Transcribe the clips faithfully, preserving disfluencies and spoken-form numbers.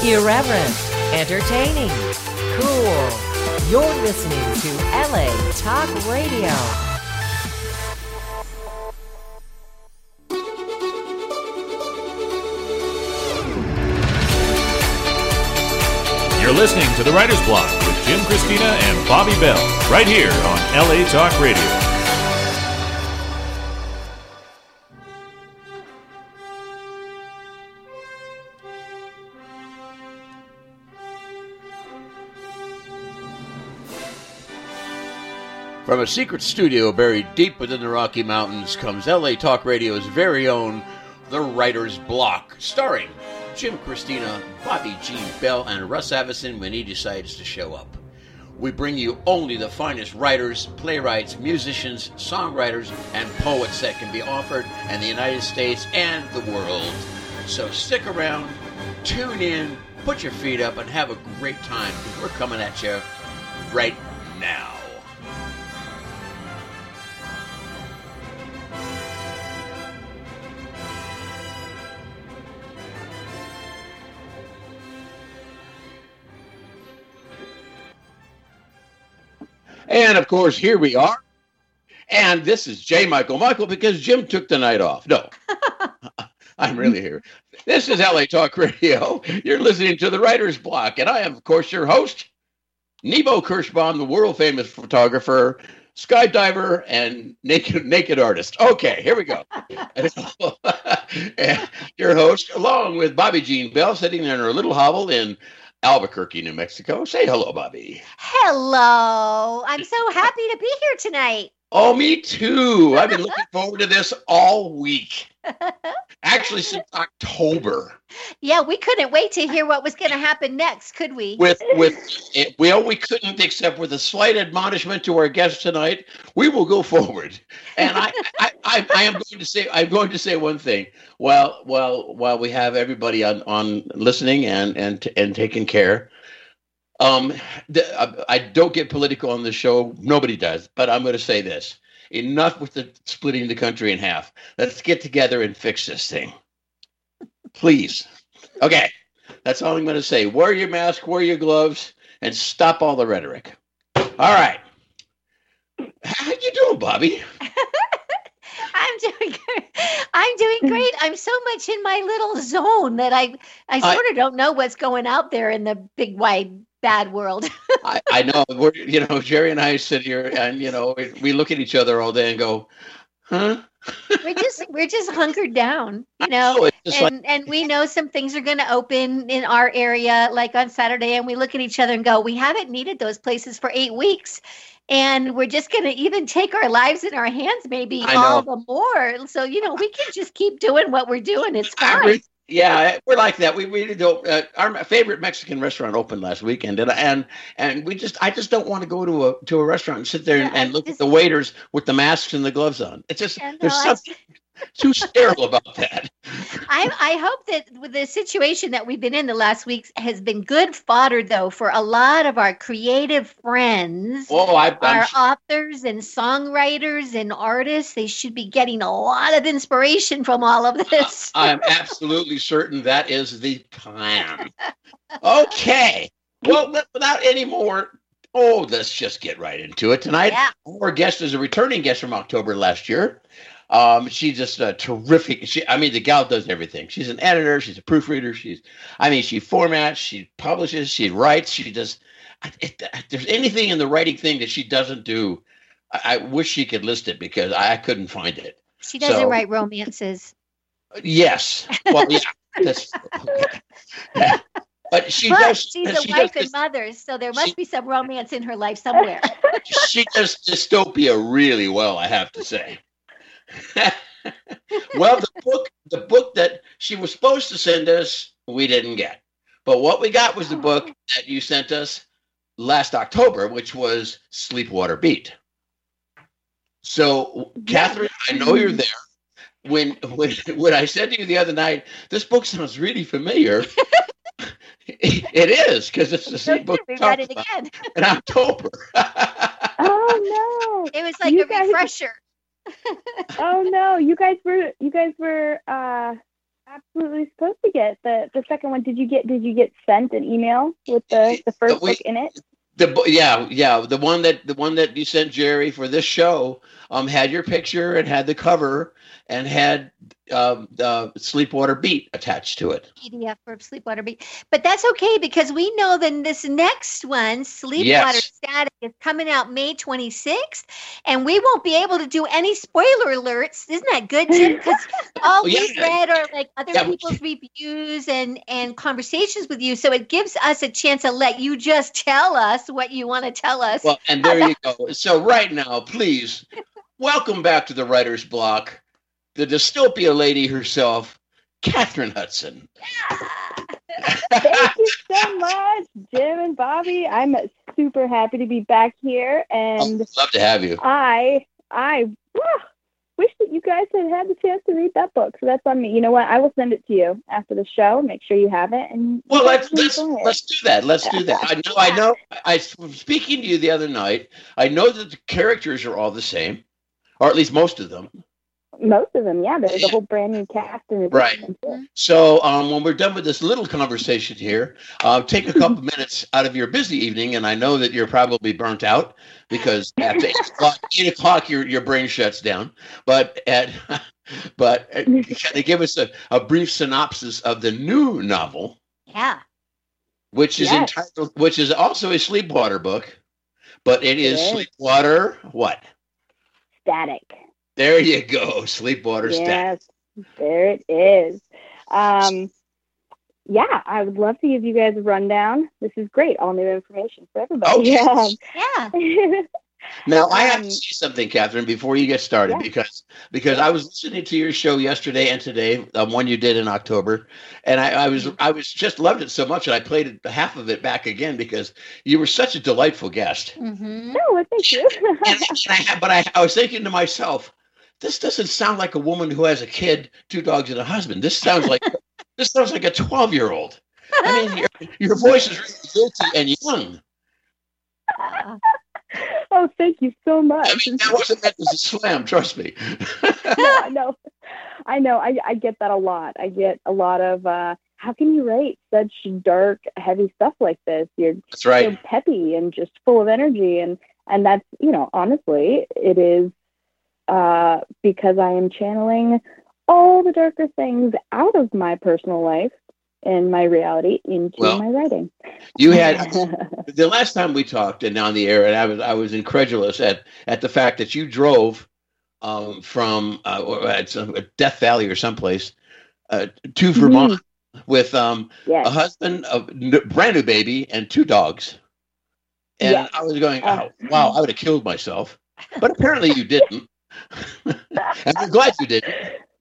Irreverent, entertaining, cool. You're listening to L A Talk Radio. You're listening to The Writer's Block with Jim Christina and Bobby Bell, right here on L A Talk Radio. From a secret studio buried deep within the Rocky Mountains comes L A Talk Radio's very own The Writer's Block, starring Jim Christina, Bobby Jean Bell, and Russ Avison when he decides to show up. We bring you only the finest writers, playwrights, musicians, songwriters, and poets that can be offered in the United States and the world. So stick around, tune in, put your feet up, and have a great time, because we're coming at you right now. And, of course, here we are. And this is J. Michael Michael because Jim took the night off. No, I'm really here. This is L A Talk Radio. You're listening to The Writer's Block. And I am, of course, your host, Nebo Kirschbaum, the world-famous photographer, skydiver, and naked naked artist. Okay, here we go. Your host, along with Bobby Jean Bell, sitting in her little hovel in Albuquerque, New Mexico. Say hello, Bobby. Hello. I'm so happy to be here tonight. Oh, me too. I've been looking forward to this all week. Actually, since October. Yeah, we couldn't wait to hear what was going to happen next, could we? With with it, well, we couldn't, except with a slight admonishment to our guest tonight. We will go forward, and I, I, I, I am going to say I'm going to say one thing. While while while we have everybody on, on listening and and and taking care, um, the, I don't get political on this show. Nobody does, but I'm going to say this. Enough with the splitting the country in half. Let's get together and fix this thing. Please. Okay. That's all I'm going to say. Wear your mask, wear your gloves, and stop all the rhetoric. All right. How you doing, Bobby? I'm doing good. I'm doing great. I'm so much in my little zone that I I sort I, of don't know what's going out there in the big, wide, bad world. I, I know. We're, you know, Jerry and I sit here and, you know, we, we look at each other all day and go, huh? we're just we're just hunkered down, you know, know and, like- and we know some things are going to open in our area, like on Saturday, and we look at each other and go, we haven't needed those places for eight weeks. And we're just going to even take our lives in our hands, maybe all the more. So, you know, we can just keep doing what we're doing. It's fine. Really, yeah, we're like that. We really don't. Uh, our favorite Mexican restaurant opened last weekend, and and and we just, I just don't want to go to a to a restaurant and sit there yeah, and, and look just, at the waiters with the masks and the gloves on. It's just yeah, no, there's something too sterile about that. I I hope that with the situation that we've been in the last weeks has been good fodder, though, for a lot of our creative friends, oh, I, our I'm, authors and songwriters and artists. They should be getting a lot of inspiration from all of this. I'm absolutely certain that is the plan. Okay. Well, without any more, oh, let's just get right into it tonight. Yeah. Our guest is a returning guest from October last year. Um, she's just a terrific. She, I mean, the gal does everything. She's an editor. She's a proofreader. She's, I mean, she formats, she publishes, she writes. She does. If, if there's anything in the writing thing that she doesn't do, I, I wish she could list it because I, I couldn't find it. She doesn't so, write romances. Yes. Well, yeah. That's, okay. Yeah. But she but does. She's a she wife does, and mother, so there must she, be some romance in her life somewhere. She does dystopia really well, I have to say. Well, the book, the book that she was supposed to send us, we didn't get. But what we got was the book that you sent us last October, which was Sleepwater Beat. So, Catherine, I know you're there. When when when I said to you the other night, this book sounds really familiar. It is, because it's the same book we read it again in October. Oh no! It was like you a guys, refresher. Oh no! You guys were you guys were uh, absolutely supposed to get. The the second one, did you get did you get sent an email with the, the first we, book in it? The yeah, yeah, the one that the one that you sent Jerry for this show um had your picture and had the cover and had um, the Sleepwater Beat attached to it. P D F for Sleepwater Beat. But that's okay because we know then this next one, Sleepwater yes. Static, is coming out May twenty-sixth, and we won't be able to do any spoiler alerts. Isn't that good, Jim? Because all yeah. we've read are like other yeah. people's reviews and, and conversations with you. So it gives us a chance to let you just tell us what you want to tell us. Well, and there you go. So right now, please, welcome back to the Writer's Block, the dystopia lady herself, Catherine Hudson. Thank you so much, Jim and Bobby. I'm super happy to be back here, and I'd love to have you. I I whew, wish that you guys had had the chance to read that book. So that's on me. You know what? I will send it to you after the show. Make sure you have it. And well, let's let's let's do that. Let's do that. I know. I know. I was speaking to you the other night. I know that the characters are all the same, or at least most of them. Most of them, yeah. There's a whole brand new cast. And right. So um, when we're done with this little conversation here, uh, take a couple minutes out of your busy evening, and I know that you're probably burnt out because at eight o'clock, eight o'clock your your brain shuts down. But at but can they give us a, a brief synopsis of the new novel? Yeah. Which is yes. entitled, which is also a Sleepwater book, but it is, it is. Sleepwater what? Static. There you go, Sleepwater yes, Static. There it is. Um, yeah, I would love to give you guys a rundown. This is great, all new information for everybody. Okay. Um, yeah. Now, I have to say something, Catherine, before you get started, yeah. because because I was listening to your show yesterday and today, um, one you did in October, and I, I was I was just loved it so much that I played it, half of it back again because you were such a delightful guest. Mm-hmm. No, well, thank you. and, and I, but I, I was thinking to myself, this doesn't sound like a woman who has a kid, two dogs, and a husband. This sounds like this sounds like a twelve-year-old. I mean, your, your voice is really guilty and young. Oh, thank you so much. I mean, that wasn't meant as a slam, trust me. No, I know. I know. I, I get that a lot. I get a lot of, uh, how can you write such dark, heavy stuff like this? You're that's right. so peppy and just full of energy. And, and that's, you know, honestly, it is uh, because I am channeling all the darker things out of my personal life and my reality into well, my writing. You had the last time we talked and on the air, and I was I was incredulous at at the fact that you drove um, from uh, at some, Death Valley or someplace uh, to Vermont mm-hmm. with um, yes. a husband, a brand new baby, and two dogs. And yes. I was going, oh, wow, I would have killed myself, but apparently you didn't. And I'm glad you didn't.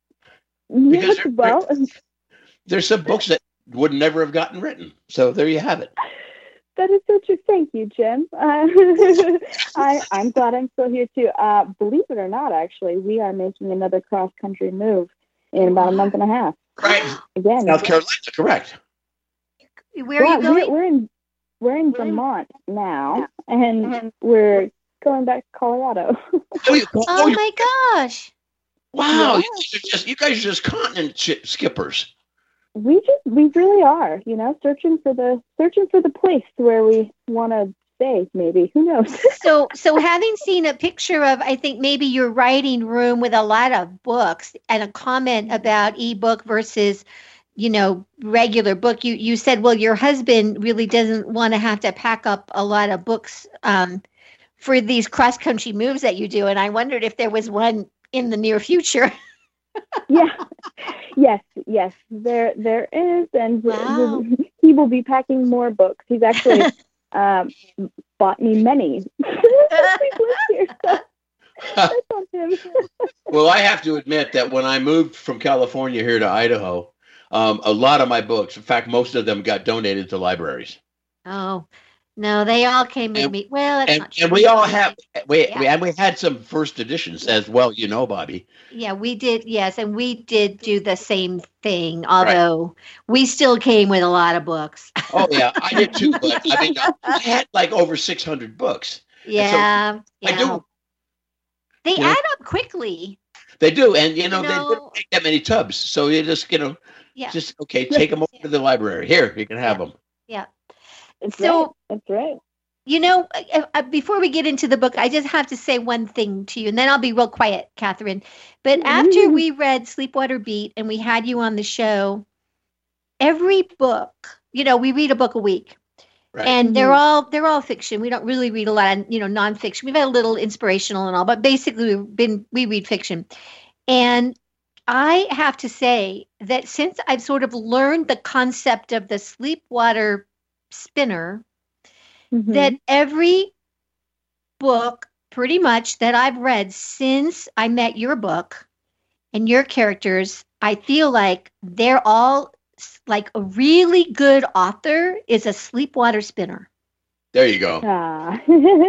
Because yes, there, well, there, there's some books that would never have gotten written. So there you have it. That is so true. Thank you, Jim. Uh, I, I'm glad I'm still here too. Uh, believe it or not, actually, we are making another cross-country move in about a month and a half. Right. Again, South Carolina, correct. Where are you going? We're, we're in we're in Vermont now, and mm-hmm. we're going back to Colorado. oh, you, oh, oh my gosh! Wow, yeah. you, guys are just, you guys are just continent sh- skippers. We just, we really are, you know, searching for the, searching for the place where we want to stay, maybe. Who knows? so, so having seen a picture of, I think maybe your writing room with a lot of books and a comment about ebook versus, you know, regular book, you, you said, well, your husband really doesn't want to have to pack up a lot of books um, for these cross-country moves that you do. And I wondered if there was one in the near future. yeah. Yes, yes, there there is, and wow. he will be packing more books. He's actually um, bought me many. here, so that's on him. Well, I have to admit that when I moved from California here to Idaho, um, a lot of my books, in fact, most of them got donated to libraries. Oh. No, they all came with and, me. Well, that's and, not true. And we all have, we, yeah. we and we had some first editions as well, you know, Bobby. Yeah, we did. Yes, and we did do the same thing. Although right. we still came with a lot of books. Oh yeah, I did too. But I mean, I had like over six hundred books. Yeah, so yeah. I do. They yeah. add up quickly. They do, and you know, You they know- don't take that many tubs, so you just you know, Yeah. just okay, take them over to the library. Here, you can have them. That's So- right. That's right. You know, uh, uh, before we get into the book, I just have to say one thing to you, and then I'll be real quiet, Catherine. But after we read Sleepwater Beat and we had you on the show, every book, you know, we read a book a week. Right. And they're Mhm. all they're all fiction. We don't really read a lot of, you know, nonfiction. We've had a little inspirational and all, but basically we've been we read fiction. And I have to say that since I've sort of learned the concept of the Sleepwater spinner, Mhm. that every book pretty much that I've read since I met your book and your characters, I feel like they're all s- like a really good author is a Sleepwater spinner. There you go. Ah.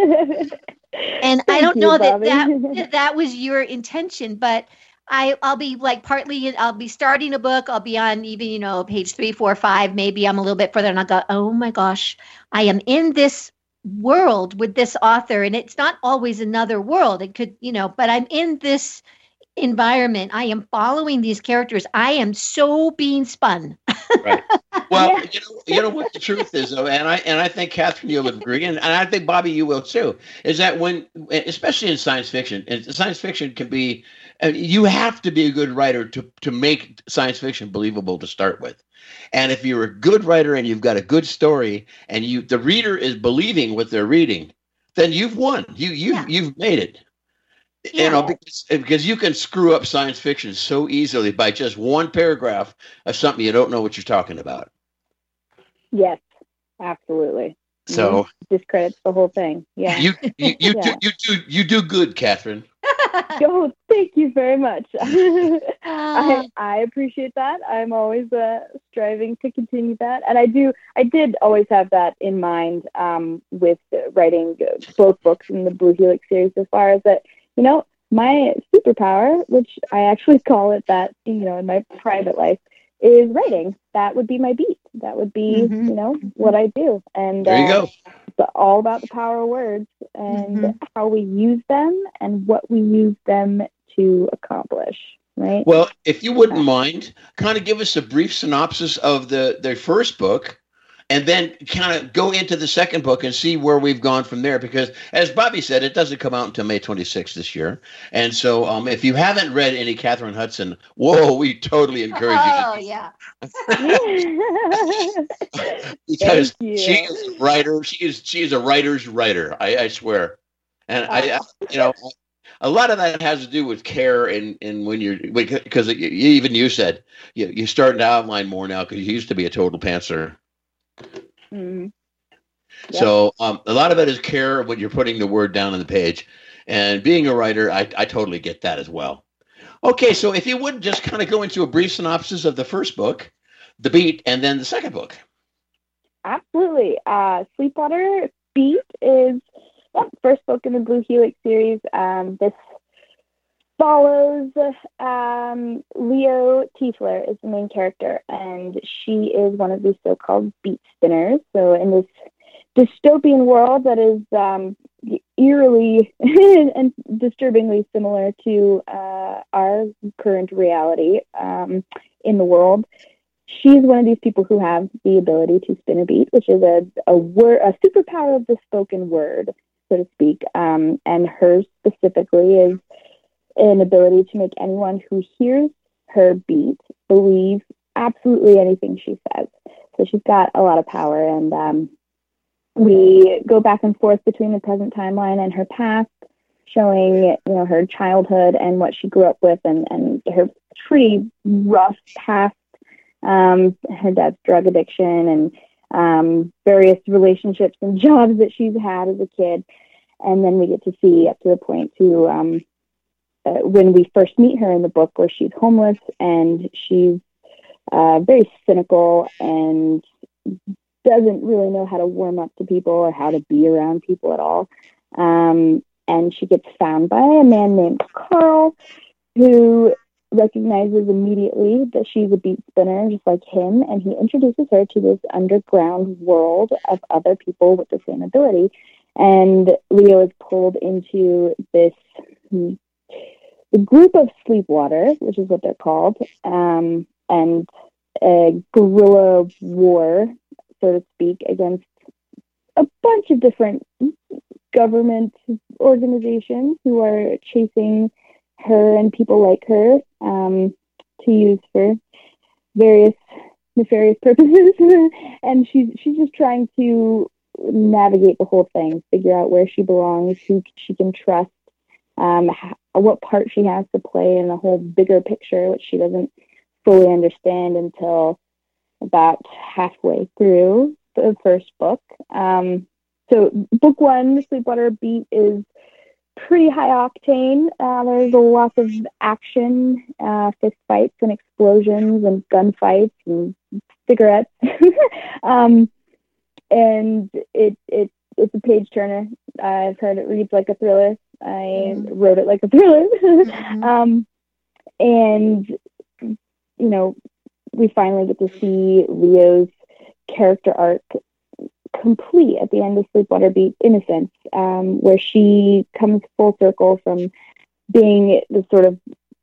And I Thank don't you, know that, Bobby. that that was your intention, but I, I'll be like partly, I'll be starting a book. I'll be on even, you know, page three, four, five. Maybe I'm a little bit further and I'll go, oh my gosh, I am in this world with this author. And it's not always another world. It could, you know, but I'm in this environment. I am following these characters. I am so being spun. Right. Well, Yeah. you know, you know what the truth is, though, and I and I think Catherine, you'll agree, and, and I think Bobby, you will too. Is that when, especially in science fiction, and science fiction can be, uh, you have to be a good writer to to make science fiction believable to start with. And if you're a good writer and you've got a good story, and you the reader is believing what they're reading, then you've won. You you Yeah. have you've made it. Yeah. You know, because, because you can screw up science fiction so easily by just one paragraph of something you don't know what you're talking about. Yes, absolutely. So Mhm. Discredits the whole thing. Yeah. you you, you Yeah. do you do you do good, Catherine. Oh, thank you very much. I, Ah, I appreciate that. I'm always uh, striving to continue that, and I do. I did always have that in mind um, with uh, writing uh, both books in the Blue Helix series. As far as that, you know, my superpower, which I actually call it that, you know, in my private life, is writing. That would be my beat. That would be, Mhm. you know, what I do. And There you uh, go. it's all about the power of words and Mhm. how we use them and what we use them to accomplish, right? Well, if you wouldn't mind, kind of give us a brief synopsis of the their first book, and then kind of go into the second book and see where we've gone from there. Because, as Bobby said, it doesn't come out until May twenty-sixth this year. And so, um, if you haven't read any Catherine Hudson, whoa, we totally encourage oh, you to, yeah. because Thank you. she is a writer. She is she is a writer's writer. I, I swear. And I, I, you know, a lot of that has to do with care and and when you're because even you said you you're starting to outline more now because you used to be a total pantser. Mhm. Yep. So um, a lot of it is care when you're putting the word down on the page, and being a writer, I, I totally get that as well. Okay, so if you would just kind of go into a brief synopsis of the first book, The Beat, and then the second book. Absolutely. Uh, Sleepwater Beat is well, first book in the Blue Helix series. Um, this follows um, Leo Tiefler is the main character, and she is one of these so-called beat spinners. So in this dystopian world that is um, eerily and disturbingly similar to uh, our current reality um, in the world, she's one of these people who have the ability to spin a beat, which is a a word, a superpower of the spoken word, so to speak. Um, and hers specifically is an ability to make anyone who hears her beat believe absolutely anything she says. So she's got a lot of power, and um, we go back and forth between the present timeline and her past, showing, you know, her childhood and what she grew up with, and, and her pretty rough past, um, her dad's drug addiction, and um, various relationships and jobs that she's had as a kid. And then we get to see up to the point to um, uh, when we first meet her in the book, where she's homeless and she's uh, very cynical and doesn't really know how to warm up to people or how to be around people at all. Um, and she gets found by a man named Carl, who recognizes immediately that she's a beat spinner just like him, and he introduces her to this underground world of other people with the same ability. And Leo is pulled into this the group of Sleepwater, which is what they're called, um, and a guerrilla war, so to speak, against a bunch of different government organizations who are chasing her and people like her um, to use for various nefarious purposes. And she's she's just trying to navigate the whole thing, figure out where she belongs, who she can trust, um, how, what part she has to play in the whole bigger picture, which she doesn't fully understand until about halfway through the first book. Um, so book one, The Sleepwater Beat, is pretty high octane. Uh, there's a lot of action, uh, fist fights and explosions and gunfights and cigarettes. um, and it it it's a page turner. I've heard it reads like a thriller. I mm-hmm. wrote it like a thriller. mm-hmm. um, and you know, we finally get to see Leo's character arc complete at the end of Sleepwater Beat, in a sense, um, where she comes full circle from being the sort of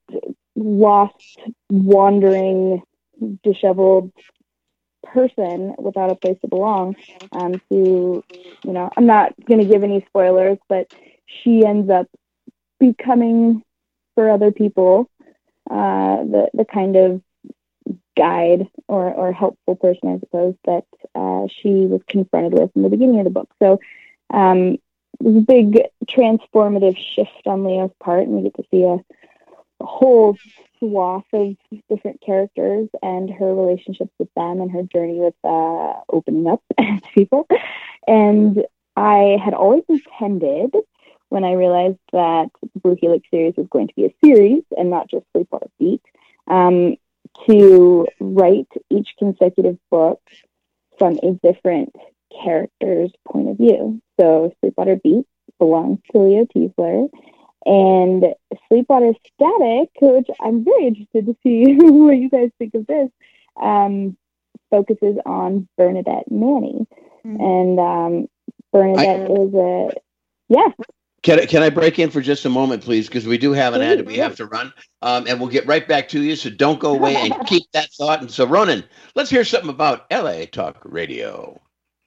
lost, wandering, disheveled person without a place to belong, um, to, you know, I'm not going to give any spoilers, but she ends up becoming, for other people, uh, the, the kind of guide or, or helpful person, I suppose, that uh, she was confronted with in the beginning of the book. So um, it was a big transformative shift on Leo's part, and we get to see a, a whole swath of different characters and her relationships with them and her journey with uh, opening up to people. And I had always intended, when I realized that the Blue Helix series was going to be a series and not just Sleepwater Beat, um, to write each consecutive book from a different character's point of view. So Sleepwater Beat belongs to Leo Tiefler, and Sleepwater Static, which I'm very interested to see what you guys think of this, um, focuses on Bernadette Manny. Mm-hmm. And um, Bernadette I, is a, yeah. Can I, can I break in for just a moment, please? Because we do have an ad that we have to run, um, and we'll get right back to you, so don't go away and keep that thought. And so, Ronan, let's hear something about L A Talk Radio.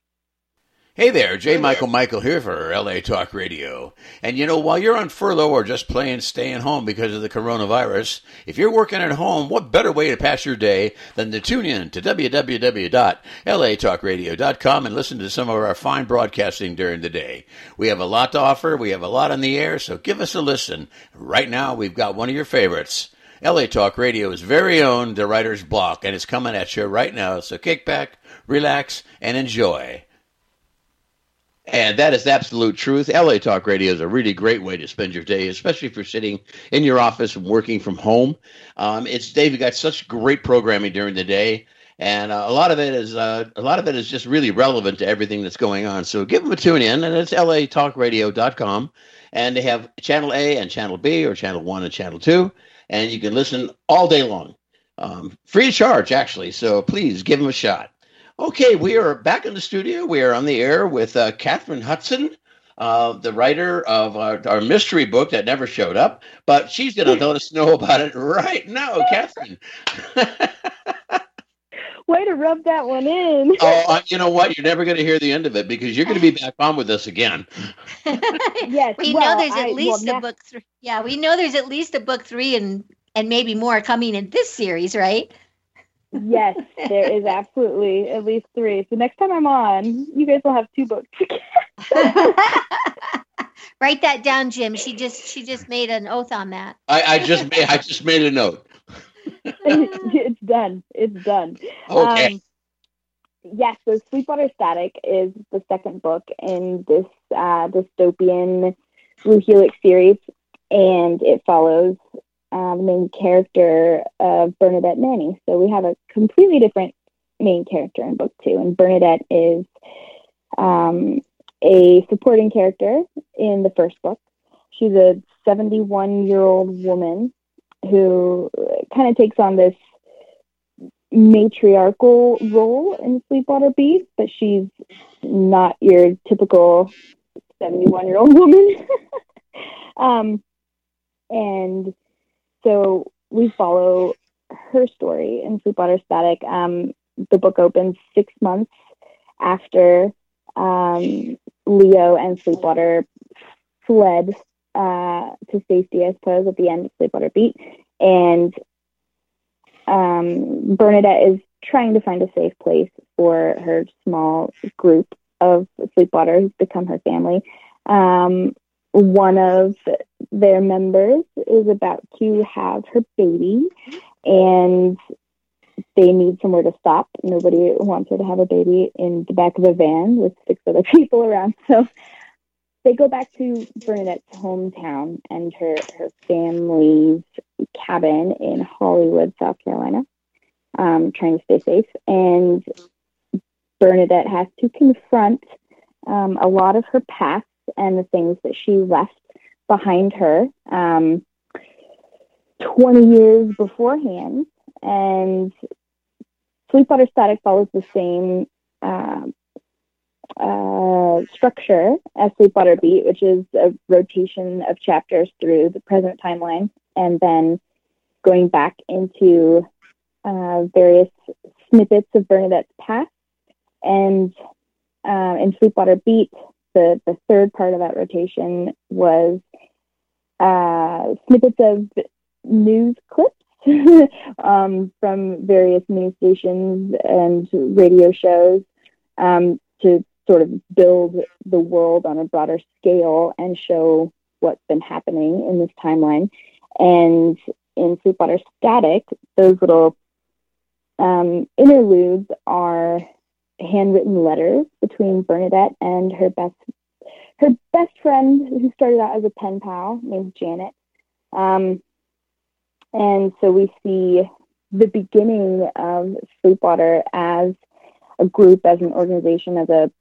Hey there, J. Michael Michael here for L A Talk Radio. And you know, while you're on furlough or just plain staying home because of the coronavirus, if you're working at home, what better way to pass your day than to tune in to w w w dot l a talk radio dot com and listen to some of our fine broadcasting during the day. We have a lot to offer. We have a lot on the air, so give us a listen. Right now, we've got one of your favorites. L A Talk Radio's very own The Writer's Block, and it's coming at you right now. So kick back, relax, and enjoy. And that is absolute truth. L A Talk Radio is a really great way to spend your day, especially if you're sitting in your office and working from home. Um, it's Dave. You got such great programming during the day, and uh, a lot of it is uh, a lot of it is just really relevant to everything that's going on. So give them a tune in, and it's L A talk radio dot com, and they have Channel A and Channel B, or Channel One and Channel Two, and you can listen all day long, um, free of charge, actually. So please give them a shot. Okay, we are back in the studio. We are on the air with uh, Catherine Hudson, uh, the writer of our, our mystery book that never showed up, but she's going to let us know about it right now. Catherine. Way to rub that one in. Oh, uh, you know what? You're never going to hear the end of it because you're going to be back on with us again. Yes, we well, know there's at I, least well, a book three. Yeah, we know there's at least a book three and and maybe more coming in this series, right? Yes, there is absolutely at least three. So next time I'm on, you guys will have two books. Write that down, Jim. She just she just made an oath on that. I, I just made I just made a note. It's done. It's done. Okay. Um, yes, so Sleepwater Static is the second book in this uh, dystopian Blue Helix series, and it follows Uh, the main character of Bernadette Manny. So we have a completely different main character in book two, and Bernadette is um, a supporting character in the first book. She's a seventy-one-year-old woman who kind of takes on this matriarchal role in Sleepwater Beat, but she's not your typical seventy-one-year-old woman. um, and so we follow her story in Sleepwater Static. Um, the book opens six months after um, Leo and Sleepwater fled uh, to safety, I suppose, at the end of Sleepwater Beat. And um, Bernadette is trying to find a safe place for her small group of Sleepwater who's become her family. Um, one of their members is about to have her baby, and they need somewhere to stop. Nobody wants her to have a baby in the back of a van with six other people around. So they go back to Bernadette's hometown and her, her family's cabin in Hollywood, South Carolina, um, trying to stay safe. And Bernadette has to confront um, a lot of her past and the things that she left behind her um, twenty years beforehand. And Sleepwater Static follows the same uh, uh, structure as Sleepwater Beat, which is a rotation of chapters through the present timeline and then going back into uh, various snippets of Bernadette's past. And uh, in Sleepwater Beat, the, the third part of that rotation was uh, snippets of news clips um, from various news stations and radio shows um, to sort of build the world on a broader scale and show what's been happening in this timeline. And in Sleepwater Static, those little um, interludes are handwritten letters between Bernadette and her best her best friend, who started out as a pen pal named Janet. Um, and so we see the beginning of Sleepwater as a group, as an organization, as a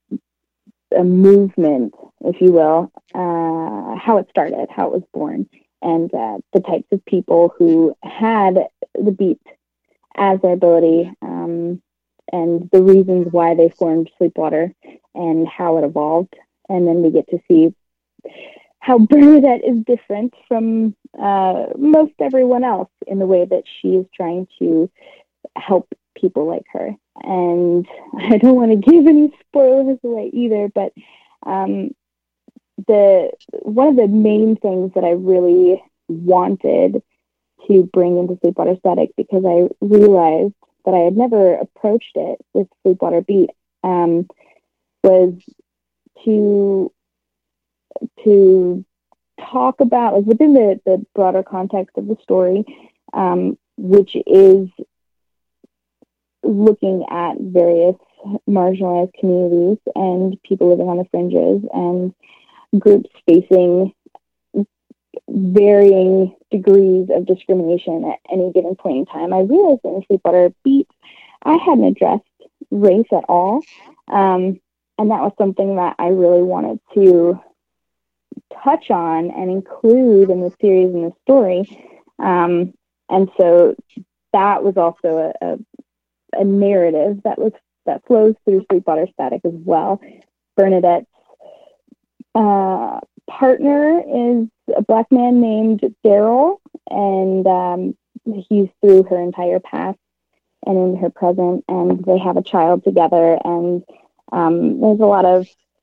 a movement, if you will, uh, how it started, how it was born, and uh, the types of people who had the beat as their ability, um, and the reasons why they formed Sleepwater and how it evolved. And then we get to see how Bernadette is different from uh, most everyone else in the way that she is trying to help people like her. And I don't want to give any spoilers away either, but um, the one of the main things that I really wanted to bring into Sleepwater Static, because I realized that I had never approached it with Sleepwater Beat, um, was to to talk about, like, within the, the broader context of the story, um, which is looking at various marginalized communities and people living on the fringes and groups facing varying degrees of discrimination at any given point in time. I realized in Sleepwater Beat, I hadn't addressed race at all. Um, and that was something that I really wanted to touch on and include in the series and the story. Um, and so that was also a, a, a narrative that was that flows through Sleepwater Static as well. Bernadette's uh, partner is a Black man named Daryl, and um, he's through her entire past and in her present, and they have a child together. And um, there's a lot of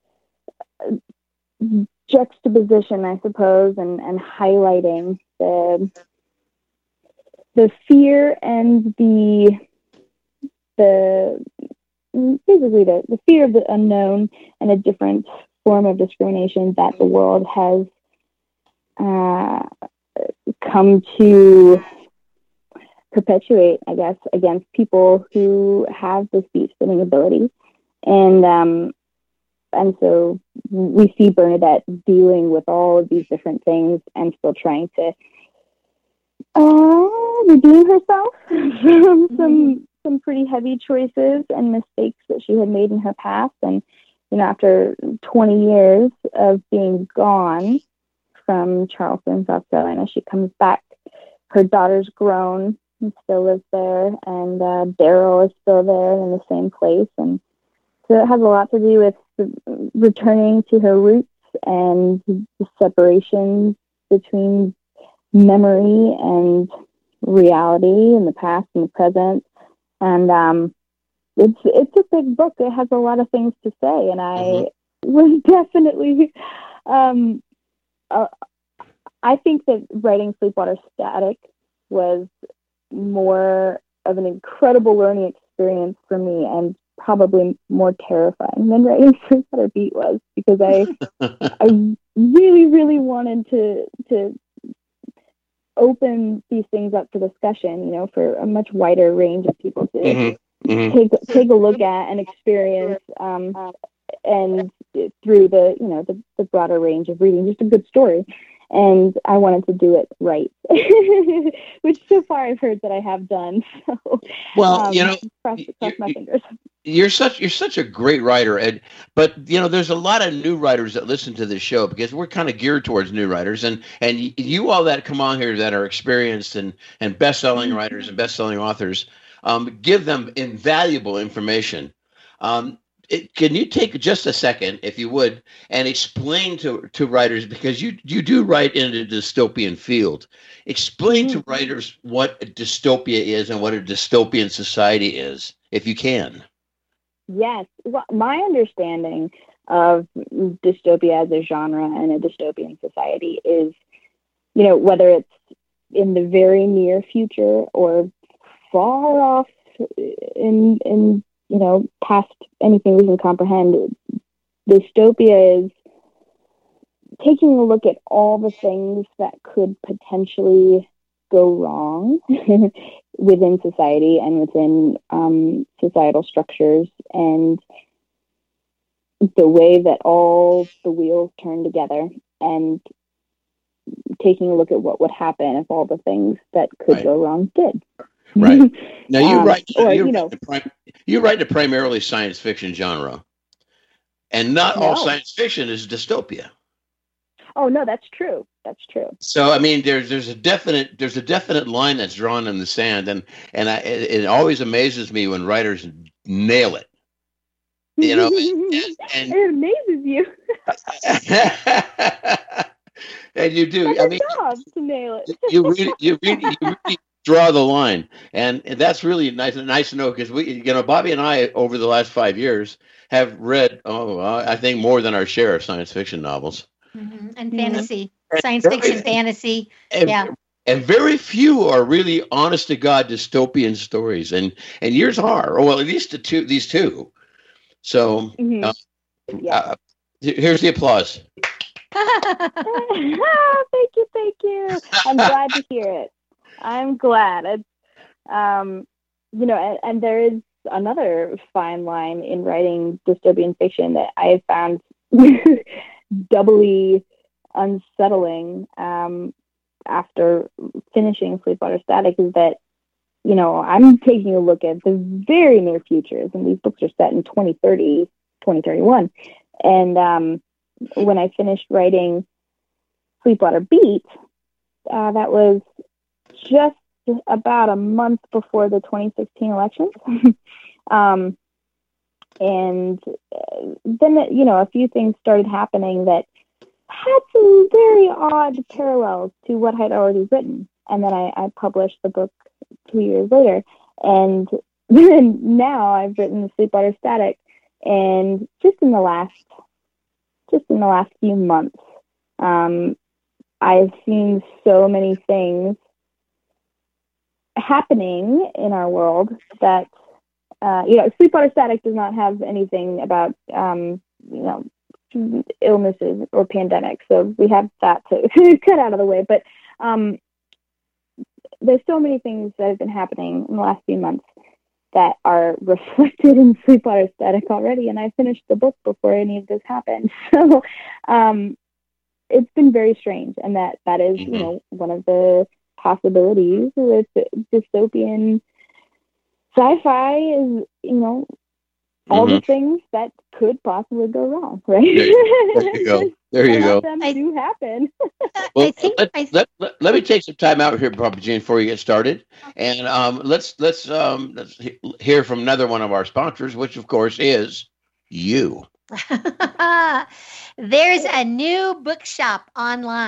juxtaposition, I suppose, and, and highlighting the the fear and the the basically the, the fear of the unknown and a different form of discrimination that the world has uh, come to perpetuate, I guess, against people who have this speech spinning ability. And um, and so we see Bernadette dealing with all of these different things and still trying to uh, redeem herself from some some pretty heavy choices and mistakes that she had made in her past. And, you know, after twenty years of being gone from Charleston, South Carolina, she comes back. Her daughter's grown and still lives there, and uh, Daryl is still there in the same place. And so it has a lot to do with returning to her roots and the separations between memory and reality in the past and the present. And um, it's it's a big book. It has a lot of things to say, and I mm-hmm. was definitely. Um, uh, I think that writing Sleepwater Static was more of an incredible learning experience for me, and probably more terrifying than writing Sleepwater Beat was, because I I really really wanted to to open these things up for discussion, you know, for a much wider range of people to mm-hmm. Mm-hmm. take take a look at and experience, um, and through the you know the, the broader range of reading, just a good story. And I wanted to do it right, which so far I've heard that I have done. So, well, um, you know, cross, cross my fingers. You're such you're such a great writer, and but you know, there's a lot of new writers that listen to this show, because we're kind of geared towards new writers, and and you all that come on here that are experienced and and best-selling mm-hmm. writers and best-selling authors, um, give them invaluable information. Um, It, can you take just a second, if you would, and explain to, to writers, because you, you do write in a dystopian field, explain mm-hmm. to writers what a dystopia is and what a dystopian society is, if you can. Yes. Well, my understanding of dystopia as a genre and a dystopian society is, you know, whether it's in the very near future or far off in in you know, past anything we can comprehend, dystopia is taking a look at all the things that could potentially go wrong within society and within um, societal structures, and the way that all the wheels turn together, and taking a look at what would happen if all the things that could right. go wrong did. Right. Now you um, write, or, you, you know, write you write a primarily science fiction genre, and not no. all science fiction is dystopia. Oh no, that's true. That's true. So I mean, there's there's a definite there's a definite line that's drawn in the sand, and and I, it, it always amazes me when writers nail it. You know, and, and, it amazes you. And you do. That's I mean, job to nail it. you really, you really, you really draw the line, and, and that's really nice. Nice to know, because we, you know, Bobby and I over the last five years have read, oh, I think more than our share of science fiction novels mm-hmm. and fantasy, and, science and fiction, very, fantasy. And, yeah, and very few are really honest to God dystopian stories, and and yours are, or well, at least the two, these two. So, mm-hmm. uh, yeah. uh, here's the applause. oh, thank you, thank you. I'm glad to hear it. I'm glad. It's, um, you know, and, and there is another fine line in writing dystopian fiction that I have found doubly unsettling um, after finishing Sleepwater Static, is that, you know, I'm taking a look at the very near futures, and these books are set in twenty thirty, twenty thirty-one. And um, when I finished writing Sleepwater Beat, uh, that was just about a month before the twenty sixteen elections. um, and then, you know, a few things started happening that had some very odd parallels to what I'd already written. And then I, I published the book two years later. And then now I've written Sleepwater Static. And just in the last, just in the last few months, um, I've seen so many things happening in our world that, uh, you know, Sleepwater Static does not have anything about, um, you know, illnesses or pandemics. So we have that to cut out of the way. But um, there's so many things that have been happening in the last few months that are reflected in Sleepwater Static already. And I finished the book before any of this happened. So um, it's been very strange. And that, that is, mm-hmm. you know, one of the possibilities with dystopian sci-fi is, you know, all mm-hmm. the things that could possibly go wrong, right? There you go. There you go. Them I, do happen. Well, I think let, I th- let, let, let me take some time out here, Barbara Jean, before we get started, and um, let's let's um, let's hear from another one of our sponsors, which of course is you. There's a new bookshop online,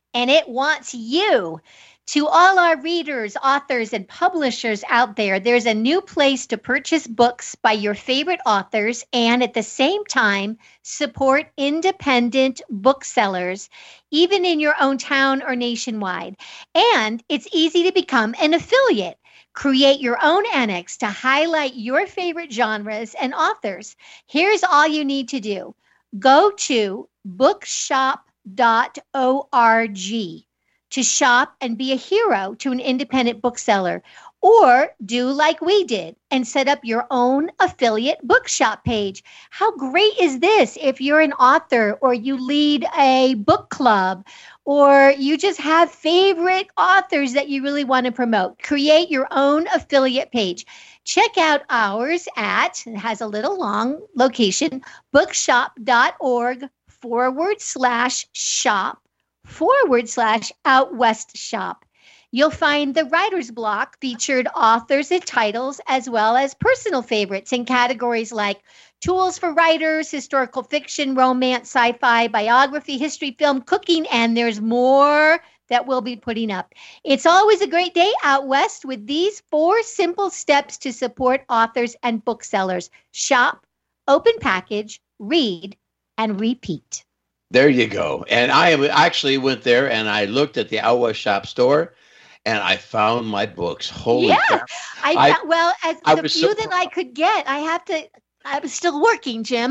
and it wants you. To all our readers, authors, and publishers out there, there's a new place to purchase books by your favorite authors and at the same time support independent booksellers, even in your own town or nationwide. And it's easy to become an affiliate. Create your own annex to highlight your favorite genres and authors. Here's all you need to do. Go to bookshop dot org to shop and be a hero to an independent bookseller, or do like we did and set up your own affiliate bookshop page. How great is this if you're an author or you lead a book club or you just have favorite authors that you really want to promote? Create your own affiliate page. Check out ours at, it has a little long location, bookshop.org forward slash shop forward slash out west shop. You'll find the writer's block featured authors and titles, as well as personal favorites in categories like tools for writers, historical fiction, romance, sci-fi, biography, history, film, cooking, and there's more that we'll be putting up. It's always a great day out west with these four simple steps to support authors and booksellers. Shop, open package, read, and repeat. There you go. And I actually went there and I looked at the Out West Shop store and I found my books. Holy yeah, crap. I, I found, well, as I the was few so that I could get, I have to, I was still working, Jim.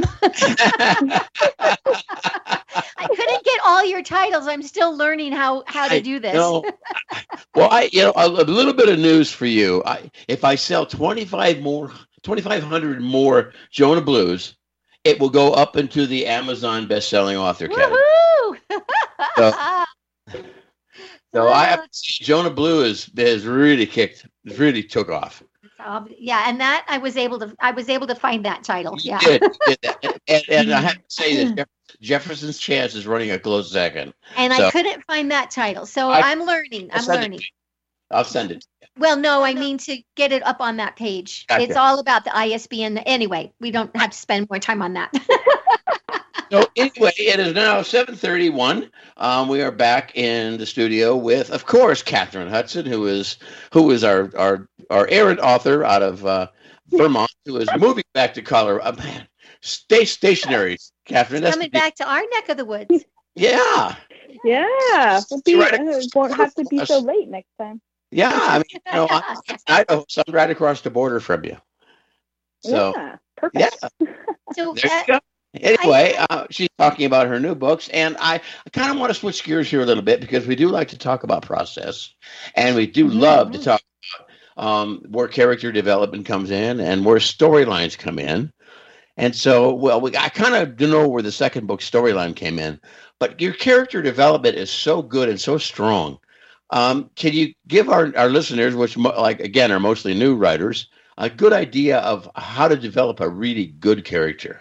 I couldn't get all your titles. I'm still learning how, how to I do this. know. Well, I you know a, a little bit of news for you. I, if I sell twenty-five more, twenty-five hundred more Jonah Blues, it will go up into the Amazon best-selling author category. Woohoo! So, so I have to say, Jonah Blue is has really kicked, really took off. Um, yeah, and that I was able to, I was able to find that title. You Yeah, did, you did that. And, and, and I have to say that Jeff- Jefferson's Chance is running a close second. and So- I couldn't find that title, so I- I'm learning. I'll I'm send it learning. to you. I'll send it. to you. Well, no, I mean to get it up on that page. Gotcha. It's all about the I S B N. Anyway, we don't have to spend more time on that. So anyway, it is now seven thirty-one. Um, we are back in the studio with, of course, Catherine Hudson, who is who is our our our errant author out of uh, Vermont, who is moving back to Colorado. Oh, man, stay stationary, Catherine. That's Coming the- back to our neck of the woods. Yeah, Yeah, we'll be, Right. uh, won't have to be so late next time. yeah. I mean, you know, I, I know, so I'm right across the border from you. So yeah, perfect. yeah. So, There uh, you go. Anyway, uh, she's talking about her new books, and I, I kind of want to switch gears here a little bit because we do like to talk about process, and we do love to talk about um, where character development comes in and where storylines come in. And so, well, we, I kind of don't know where the second book storyline came in, but your character development is so good and so strong. Um, can you give our, our listeners, which mo- like again are mostly new writers, a good idea of how to develop a really good character?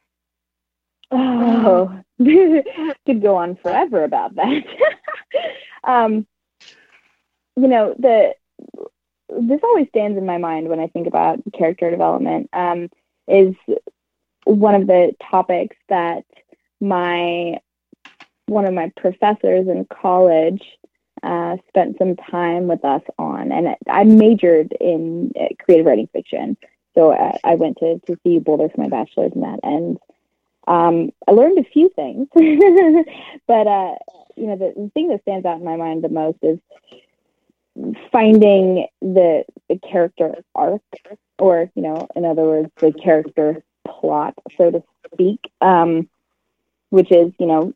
Oh, could go on forever about that. um, you know, the this always stands in my mind when I think about character development. Um, is one of the topics that my one of my professors in college uh, spent some time with us on, and I majored in creative writing fiction. So I, I went to to C U Boulder for my bachelor's in that, and Um, I learned a few things, but, uh, you know, the, the thing that stands out in my mind the most is finding the, the character arc, or, you know, in other words, the character plot, so to speak, um, which is, you know,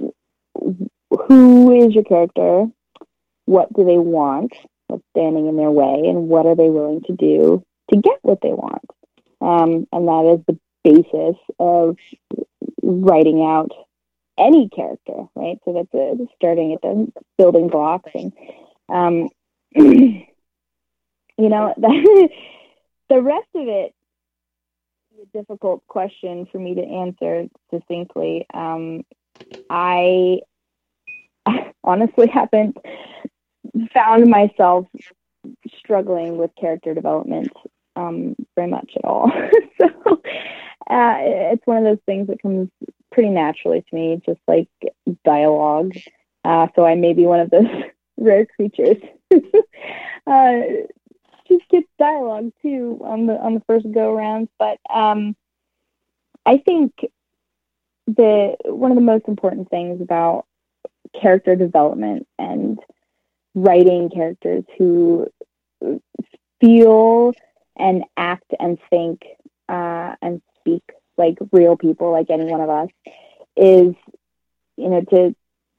who is your character? What do they want? What's standing in their way? And what are they willing to do to get what they want? Um, and that is the basis of writing out any character, right? So that's a, starting at the building blocks, and um, you know, the, the rest of it is a difficult question for me to answer succinctly. Um, I honestly haven't found myself struggling with character development um, very much at all. So uh, it's one of those things that comes pretty naturally to me, just like dialogue. Uh, so I may be one of those rare creatures. uh, she skips dialogue too on the on the first go rounds, but um, I think the one of the most important things about character development and writing characters who feel and act and think uh, and speak like real people, like any one of us, is, you know, to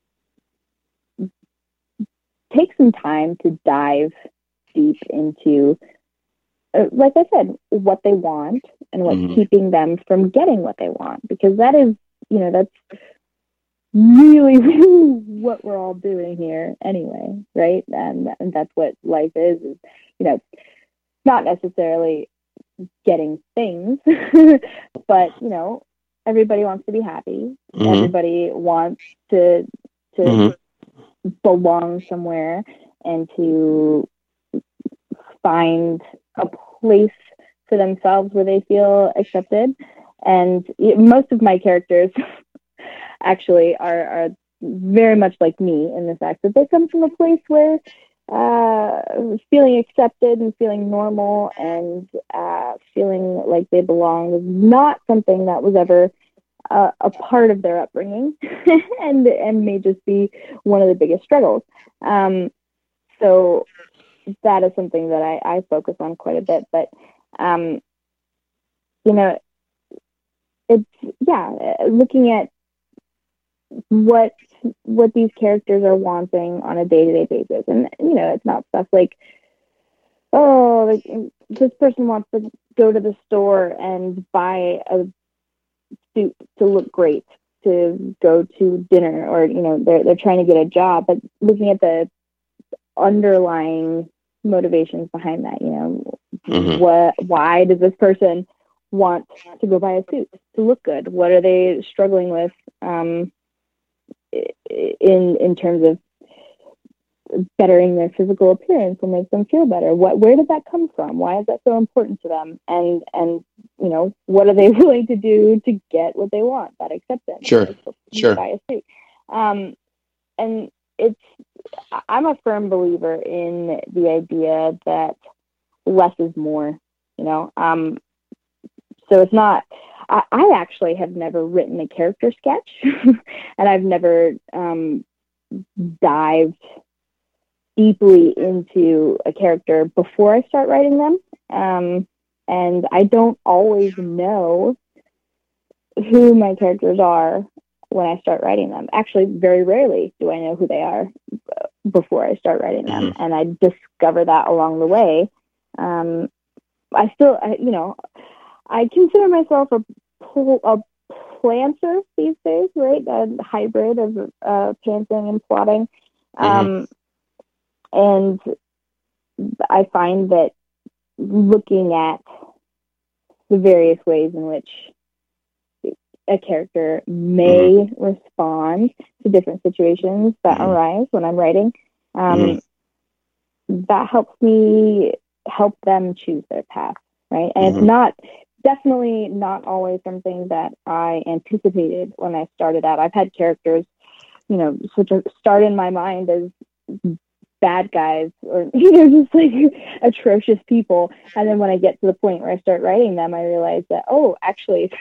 take some time to dive deep into, uh, like I said, what they want and what's mm-hmm. keeping them from getting what they want, because that is, you know, that's really, really what we're all doing here anyway, right? And and that's what life is, is, you know, not necessarily getting things, but, you know, everybody wants to be happy. Mm-hmm. Everybody wants to to mm-hmm. belong somewhere and to find a place for themselves where they feel accepted. And most of my characters actually are, are very much like me in the fact that they come from a place where uh, feeling accepted and feeling normal and uh, feeling like they belong was not something that was ever uh, a part of their upbringing and and may just be one of the biggest struggles. Um, so that is something that I, I focus on quite a bit. But, um, you know, it's, yeah, looking at what what these characters are wanting on a day-to-day basis. And, you know, it's not stuff like, oh, like, this person wants to go to the store and buy a suit to look great, to go to dinner, or, you know, they're, they're trying to get a job. But looking at the underlying motivations behind that, you know, mm-hmm. what, why does this person want to go buy a suit to look good? What are they struggling with um, in in terms of bettering their physical appearance will make them feel better? What, where did that come from? Why is that so important to them? And and you know, what are they willing to do to get what they want? That acceptance. Sure, sure. Buy a suit. Um, and it's, I'm a firm believer in the idea that less is more. You know, um, so it's not. I, I actually have never written a character sketch, and I've never um, dived deeply into a character before I start writing them. Um, and I don't always know who my characters are when I start writing them. Actually, very rarely do I know who they are before I start writing them. Mm-hmm. And I discover that along the way. Um, I still, I, you know, I consider myself a, pl- a planter these days, right? A hybrid of uh, pantsing and plotting. Um, mm-hmm. And I find that looking at the various ways in which a character may mm-hmm. respond to different situations that mm-hmm. arise when I'm writing, um, mm-hmm. that helps me help them choose their path, right? And mm-hmm. it's not, definitely not always something that I anticipated when I started out. I've had characters, you know, sort of start in my mind as bad guys or, you know, just like atrocious people. And then when I get to the point where I start writing them, I realize that, oh, actually,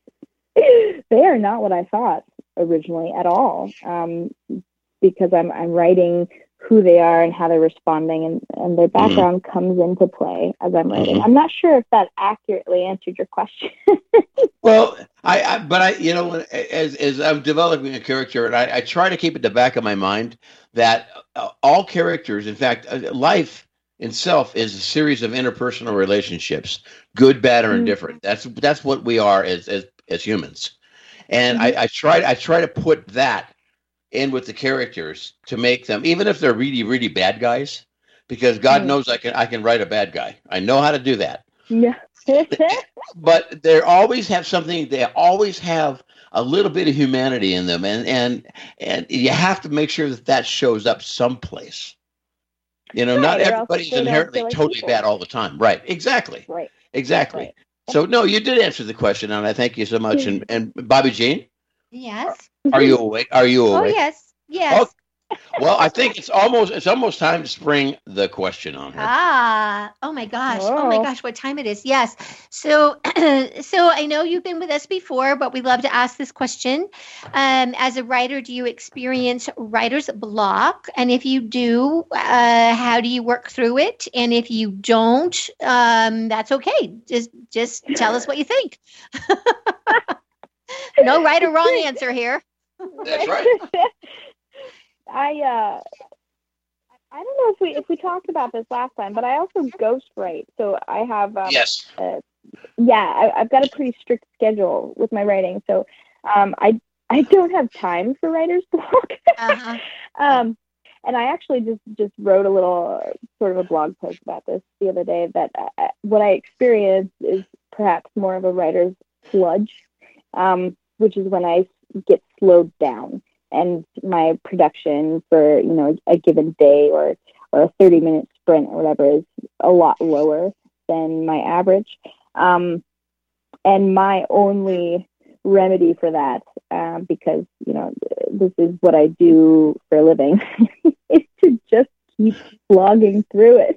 they are not what I thought originally at all, um, because I'm I'm writing who they are and how they're responding, and, and their background mm-hmm. comes into play as I'm writing. Mm-hmm. I'm not sure if that accurately answered your question. Well, I, I but I you know as as I'm developing a character, and I, I try to keep it in the back of my mind that uh, all characters, in fact, uh, life itself is a series of interpersonal relationships, good, bad, or mm-hmm. indifferent. That's that's what we are as as as humans, and mm-hmm. I, I try I try to put that in with the characters to make them, even if they're really really bad guys, because God mm-hmm. knows I can I can write a bad guy. I know how to do that. Yeah. But they always have something. They always have a little bit of humanity in them, and and and you have to make sure that that shows up someplace. You know, right, not everybody's inherently like totally people. bad all the time. Right. Exactly. Right. Exactly. Right. So, no, you did answer the question, and I thank you so much. And, and Bobby Jean? Yes. Are you awake? Are you awake? Oh, yes. Yes. Well, I think it's almost it's almost time to spring the question on her. Ah, oh my gosh. Oh, oh my gosh, what time it is. Yes. So so I know you've been with us before, but we love to ask this question. Um, as a writer, do you experience writer's block? And if you do, uh, how do you work through it? And if you don't, um, that's okay. Just just tell us what you think. No right or wrong answer here. That's right. I uh, I don't know if we if we talked about this last time, but I also ghostwrite. So I have um, yes, uh, yeah, I, I've got a pretty strict schedule with my writing. So um, I I don't have time for writer's block. uh-huh. um, and I actually just just wrote a little uh, sort of a blog post about this the other day. That uh, what I experience is perhaps more of a writer's sludge, um, which is when I get slowed down. And my production for, you know, a given day or, or a thirty minute sprint or whatever is a lot lower than my average. Um, and my only remedy for that, uh, because, you know, this is what I do for a living, is to just keep slogging through it.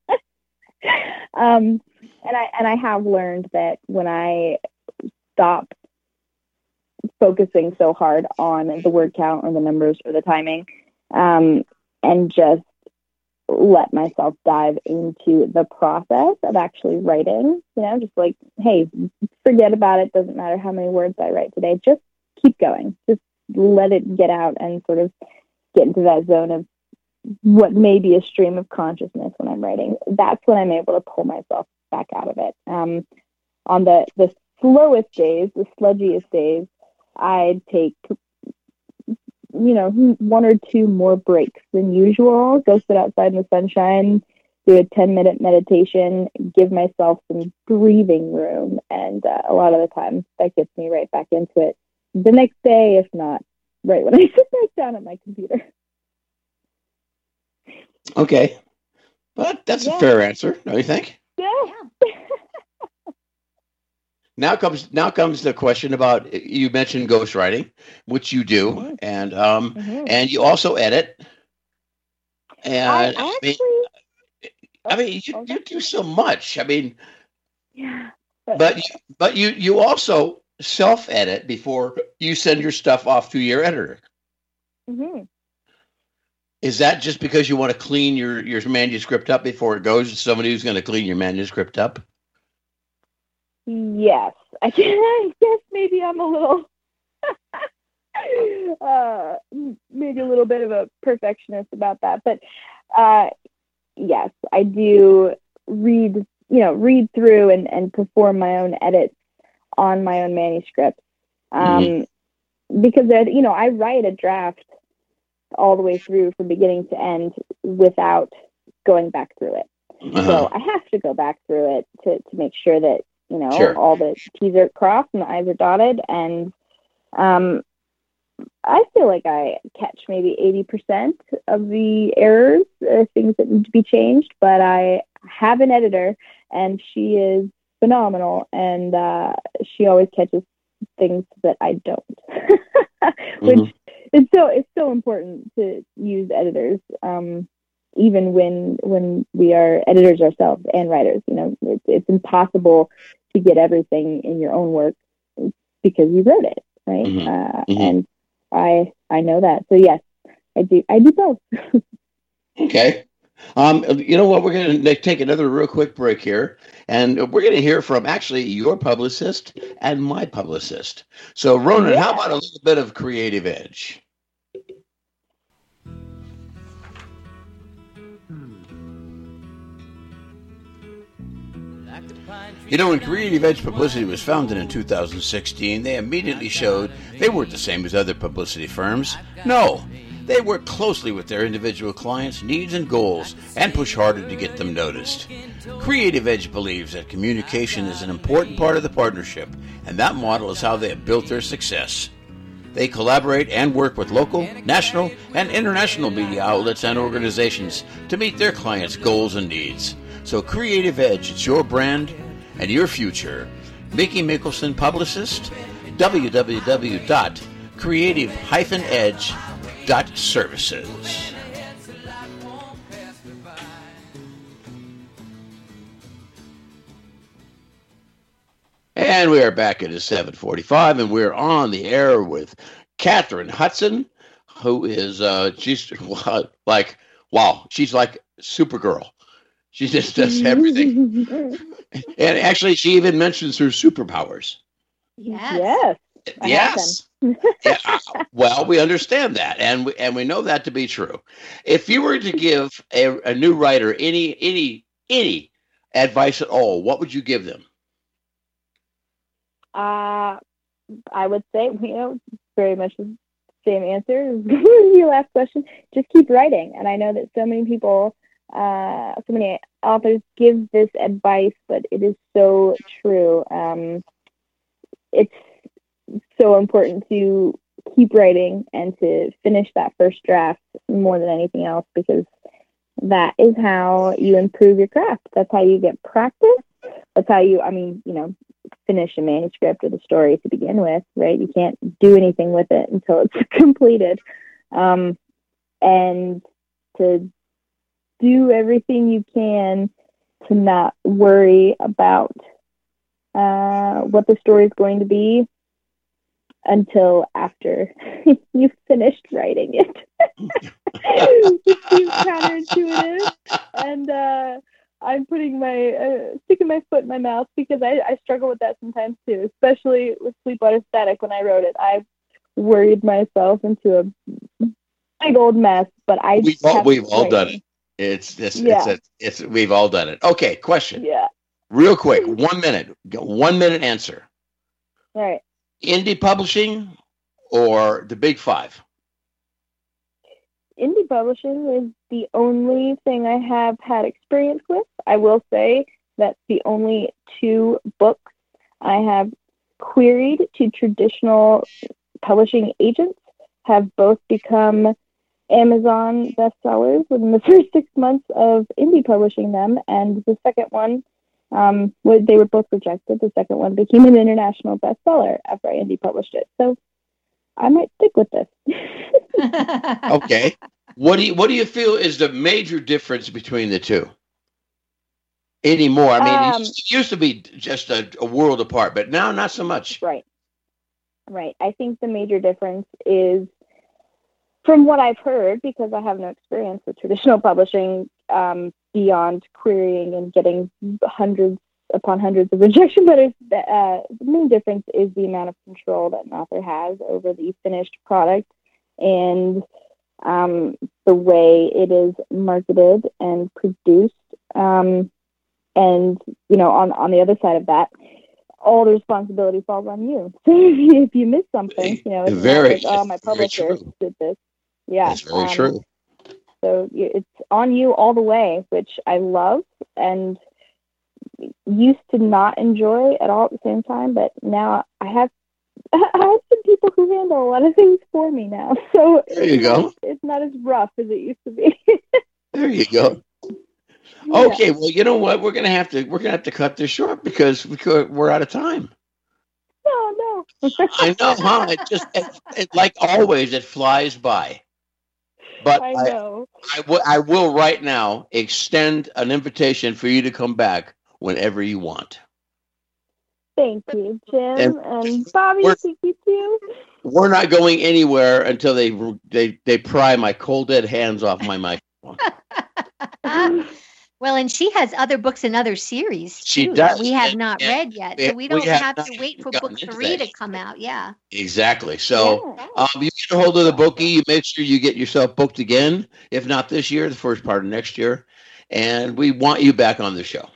um, and I and I have learned that when I stop focusing so hard on the word count or the numbers or the timing, um, and just let myself dive into the process of actually writing, you know, just like, hey, forget about it. Doesn't matter how many words I write today. Just keep going. Just let it get out and sort of get into that zone of what may be a stream of consciousness when I'm writing. That's when I'm able to pull myself back out of it. Um, on the, the slowest days, the sludgiest days, I'd take, you know, one or two more breaks than usual, go sit outside in the sunshine, do a ten minute meditation, give myself some breathing room. And uh, a lot of the time that gets me right back into it the next day, if not right when I sit back down at my computer. Okay. But that's yeah. a fair answer, don't you think? Yeah. Now comes now comes the question about, you mentioned ghostwriting, which you do, mm-hmm. and um mm-hmm. and you also edit. And I, I, actually, I mean, I mean you, okay. you do so much. I mean, yeah. But you, but you you also self-edit before you send your stuff off to your editor. Mm-hmm. Is that just because you want to clean your, your manuscript up before it goes to somebody who's going to clean your manuscript up? Yes, I guess maybe I'm a little, uh, maybe a little bit of a perfectionist about that. But uh, yes, I do read, you know, read through and, and perform my own edits on my own manuscript. Um, mm-hmm. Because, you know, I write a draft all the way through from beginning to end without going back through it. Uh-huh. So I have to go back through it to, to make sure that, you know, sure. all the T's are crossed and the I's are dotted. And um, I feel like I catch maybe eighty percent of the errors, uh, things that need to be changed. But I have an editor, and she is phenomenal. And uh, she always catches things that I don't, which mm-hmm. is so, it's so important to use editors. Um, even when when we are editors ourselves and writers, you know, it's, it's impossible to get everything in your own work because you wrote it, right? Mm-hmm. Uh, mm-hmm. And I I know that. So yes, I do I do both. Okay. Um, you know what? We're going to take another real quick break here, and we're going to hear from actually your publicist and my publicist. So Ronan, yeah. How about a little bit of creative edge? You know, when Creative Edge Publicity was founded in two thousand sixteen, they immediately showed they weren't the same as other publicity firms. No, they work closely with their individual clients' needs and goals and push harder to get them noticed. Creative Edge believes that communication is an important part of the partnership, and that model is how they have built their success. They collaborate and work with local, national, and international media outlets and organizations to meet their clients' goals and needs. So Creative Edge, it's your brand and your future. Mickey Mickelson, publicist, w w w dot creative dash edge dot services. And we are back at seven forty-five, and we're on the air with Catherine Hudson, who is, uh, she's like, wow, she's like Supergirl. She just does everything. And actually, she even mentions her superpowers. Yes. Yes. Yes. Yeah, well, we understand that, and we, and we know that to be true. If you were to give a, a new writer any any any advice at all, what would you give them? Uh, I would say, you know, very much the same answer as your last question. Just keep writing. And I know that so many people, uh, so many authors give this advice, but it is so true. Um, it's so important to keep writing and to finish that first draft more than anything else, because that is how you improve your craft. That's how you get practice. That's how you, I mean, you know, finish a manuscript or the story to begin with, right? You can't do anything with it until it's completed. Um, and to do everything you can to not worry about uh, what the story is going to be until after you've finished writing it. It seems counterintuitive. And, uh, I'm putting my, uh, sticking my foot in my mouth, because I, I struggle with that sometimes too, especially with Sweetwater Static. When I wrote it, I worried myself into a big old mess, but I We've all, we've all done it. It's, it's, yeah. it's, it's, it's, we've all done it. Okay. Question. Yeah. Real quick. One minute, one minute answer. All right. Indie publishing or the big five? Indie publishing is the only thing I have had experience with. I will say that's the only two books I have queried to traditional publishing agents, have both become Amazon bestsellers within the first six months of indie publishing them. And the second one, um, they were both rejected. The second one became an international bestseller after I indie published it. So I might stick with this. Okay. What do you what do you feel is the major difference between the two anymore? I mean, Um, it used- it used to be just a, a world apart, but now not so much. Right. Right. I think the major difference is, from what I've heard, because I have no experience with traditional publishing, um, beyond querying and getting hundreds upon hundreds of rejection letters, uh, the main difference is the amount of control that an author has over the finished product, and um, the way it is marketed and produced. Um, and, you know, on, on the other side of that, all the responsibility falls on you. So if you miss something, you know, it's very, not like, oh, my publisher did this. Yeah. That's very um, true. So it's on you all the way, which I love and used to not enjoy at all at the same time. But now I have I have some people who handle a lot of things for me now. So There you it's go. Not, it's not as rough as it used to be. There you go. Yeah. Okay, well, you know what? We're gonna have to we're gonna have to cut this short because we could, we're out of time. No, no. I know, huh? It just it, it, like always, it flies by. But I I, know. I, w- I will right now extend an invitation for you to come back whenever you want. Thank you, Jim. And And, Bobby, we're- thank you too. We're not going anywhere until they they they pry my cold dead hands off my microphone. Well, and she has other books in other series. She too, does, that we have and- not and read yet, we- so we we don't have have not to wait for gotten book into three that. to come out. Yeah. Exactly. So Yeah. um, you get a hold of the bookie. You make sure you get yourself booked again, if not this year, the first part of next year. And we want you back on the show.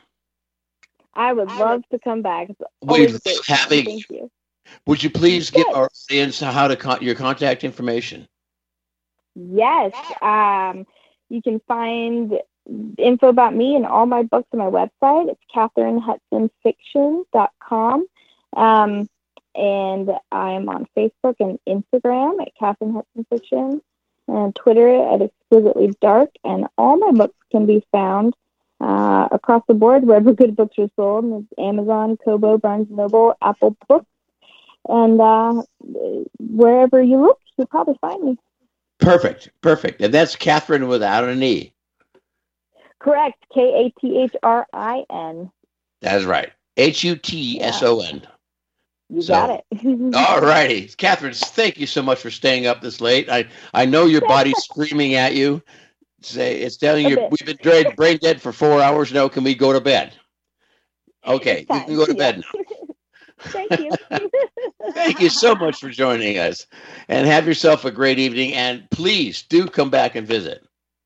I would love to come back. It's We always love great fun. having- Thank you. Would you please give Yes. our audience how to con- your contact information? Yes. Um, you can find info about me and all my books on my website. It's catherine hudson fiction dot com. Um, and I'm on Facebook and Instagram at Catherine Hudson Fiction, and Twitter at Exquisitely Dark. And all my books can be found uh, across the board wherever good books are sold. And it's Amazon, Kobo, Barnes and Noble, Apple Books, and uh, wherever you look, you'll probably find me. Perfect. Perfect. And that's Catherine without an E. Correct. K A T H R I N. That's right. H U T S O N. You so, got it. All righty. Catherine, thank you so much for staying up this late. I, I know your body's screaming at you. Say It's telling you we've been brain, brain dead for four hours now. Can we go to bed? Okay, you can go to bed now. Thank you. Thank you so much for joining us. And have yourself a great evening. And please do come back and visit.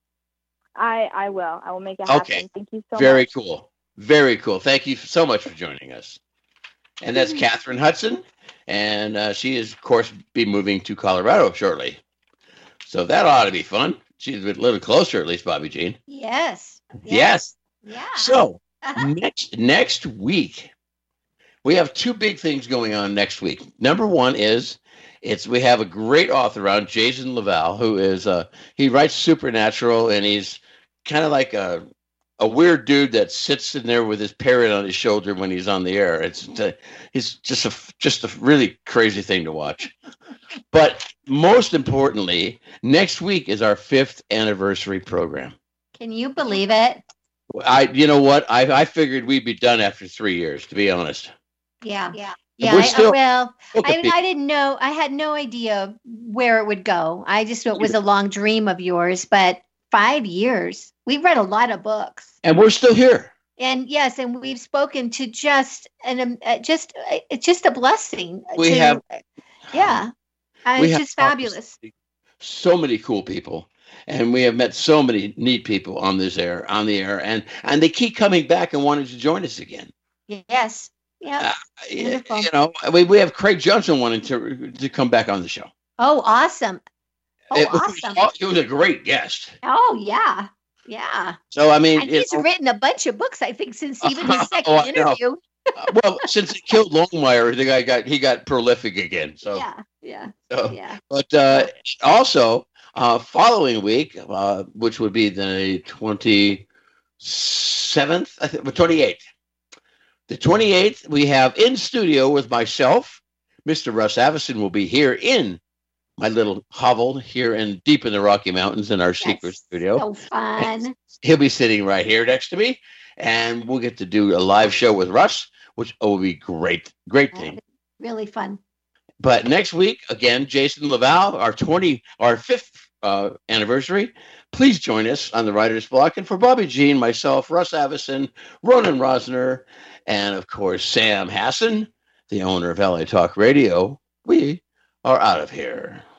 I, I will. I will make it happen. Okay. Thank you so Very much. Very cool. Very cool. Thank you so much for joining us. And that's Catherine Hudson. And uh, she is, of course, be moving to Colorado shortly. So that ought to be fun. She's a little closer, at least, Bobby Jean. Yes. Yes. Yes. Yeah. So next next week, we have two big things going on next week. Number one is it's we have a great author on, Jason Laval, who is uh, he writes supernatural, and he's kind of like a a weird dude that sits in there with his parrot on his shoulder when he's on the air. It's uh, he's just a just a really crazy thing to watch. But most importantly, next week is our fifth anniversary program. Can you believe it? I, you know what? I, I figured we'd be done after three years, to be honest. Yeah, yeah, And yeah. we're I, still- well, Look at I, me. I didn't know. I had no idea where it would go. I just knew it was a long dream of yours. But five years, we've read a lot of books, And we're still here. and yes, and we've spoken to just an um, uh, just uh, it's just a blessing. We to- have- yeah, uh, We it's have just fabulous. So many cool people. And we have met so many neat people on this air, on the air, and, and they keep coming back and wanting to join us again. Yes, yeah. Uh, you Wonderful. you know, we, we have Craig Johnson wanting to to come back on the show. Oh, awesome. Oh, it, was, awesome. He was a great guest. Oh, yeah, yeah. So I mean, And it- he's written a bunch of books, I think, since even his second Oh, I know. interview. uh, well, since he killed Longmire, the guy got he got prolific again. So, Yeah, yeah, so- yeah. but uh, also uh, following week, uh, which would be the twenty seventh, I think, the twenty eighth. The twenty eighth, we have in studio with myself, Mister Russ Avison will be here in my little hovel here in deep in the Rocky Mountains in our secret Yes, studio. So fun. He'll be sitting right here next to me, and we'll get to do a live show with Russ, which will be great, great thing. Really fun. But next week, again, Jason Laval, our twenty, our fifth uh, anniversary. Please join us on the Writer's Block. And for Bobby Jean, myself, Russ Avison, Ronan Rosner, and of course, Sam Hassan, the owner of L A Talk Radio, we are out of here.